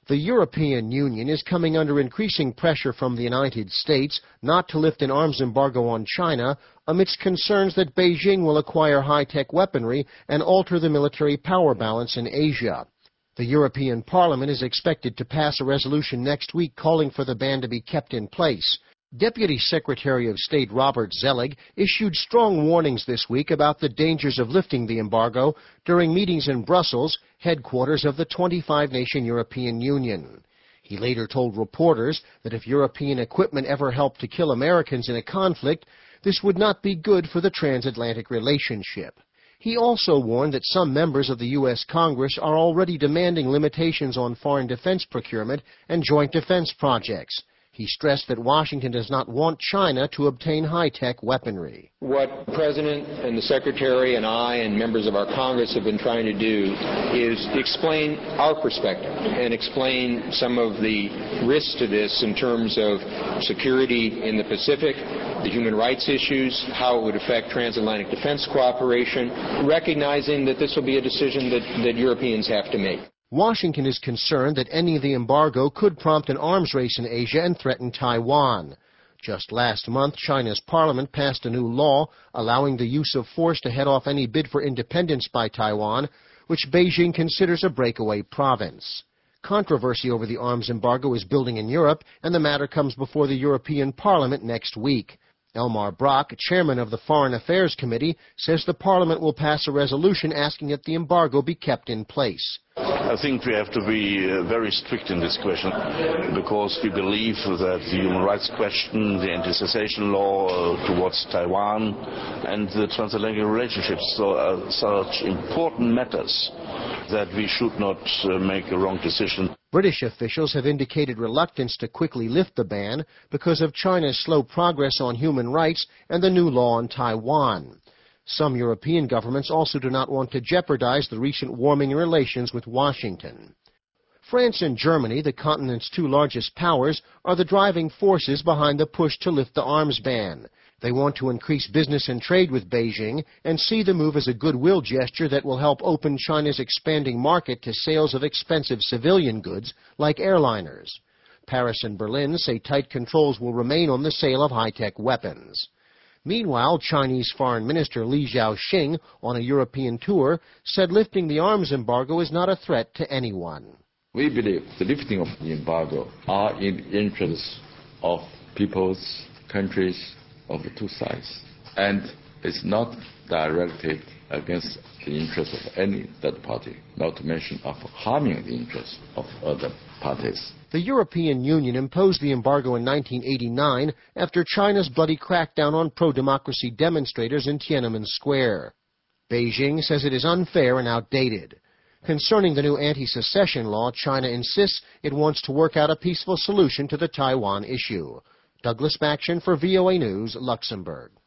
The European Union is coming under increasing pressure from the United States not to lift an arms embargo on China amidst concerns that Beijing will acquire high-tech weaponry and alter the military power balance in Asia. The European Parliament is expected to pass a resolution next week calling for the ban to be kept in place. Deputy Secretary of State Robert Zelig issued strong warnings this week about the dangers of lifting the embargo during meetings in Brussels, headquarters of the 25-nation European Union. He later told reporters that if European equipment ever helped to kill Americans in a conflict, this would not be good for the transatlantic relationship. He also warned that some members of the U.S. Congress are already demanding limitations on foreign defense procurement and joint defense projects. He stressed that Washington does not want China to obtain high-tech weaponry. What the President and the Secretary and I and members of our Congress have been trying to do is explain our perspective and explain some of the risks to this in terms of security in the Pacific, the human rights issues, how it would affect transatlantic defense cooperation, recognizing that this will be a decision that Europeans have to make. Washington is concerned that ending the embargo could prompt an arms race in Asia and threaten Taiwan. Just last month, China's parliament passed a new law allowing the use of force to head off any bid for independence by Taiwan, which Beijing considers a breakaway province. Controversy over the arms embargo is building in Europe, and the matter comes before the European Parliament next week. Elmar Brok, chairman of the Foreign Affairs Committee, says the Parliament will pass a resolution asking that the embargo be kept in place. I think we have to be very strict in this question because we believe that the human rights question, the anti-cessation law towards Taiwan and the transatlantic relationships are such important matters that we should not make a wrong decision. British officials have indicated reluctance to quickly lift the ban because of China's slow progress on human rights and the new law on Taiwan. Some European governments also do not want to jeopardize the recent warming in relations with Washington. France and Germany, the continent's two largest powers, are the driving forces behind the push to lift the arms ban. They want to increase business and trade with Beijing and see the move as a goodwill gesture that will help open China's expanding market to sales of expensive civilian goods like airliners. Paris and Berlin say tight controls will remain on the sale of high-tech weapons. Meanwhile, Chinese Foreign Minister Li Zhaoxing, on a European tour, said lifting the arms embargo is not a threat to anyone. We believe the lifting of the embargo are in the interests of peoples, countries of the two sides, and it's not directed against the interests of any third party, not to mention of harming the interests of other parties. The European Union imposed the embargo in 1989 after China's bloody crackdown on pro-democracy demonstrators in Tiananmen Square. Beijing says it is unfair and outdated. Concerning the new anti-secession law, China insists it wants to work out a peaceful solution to the Taiwan issue. Douglas Maction for VOA News, Luxembourg.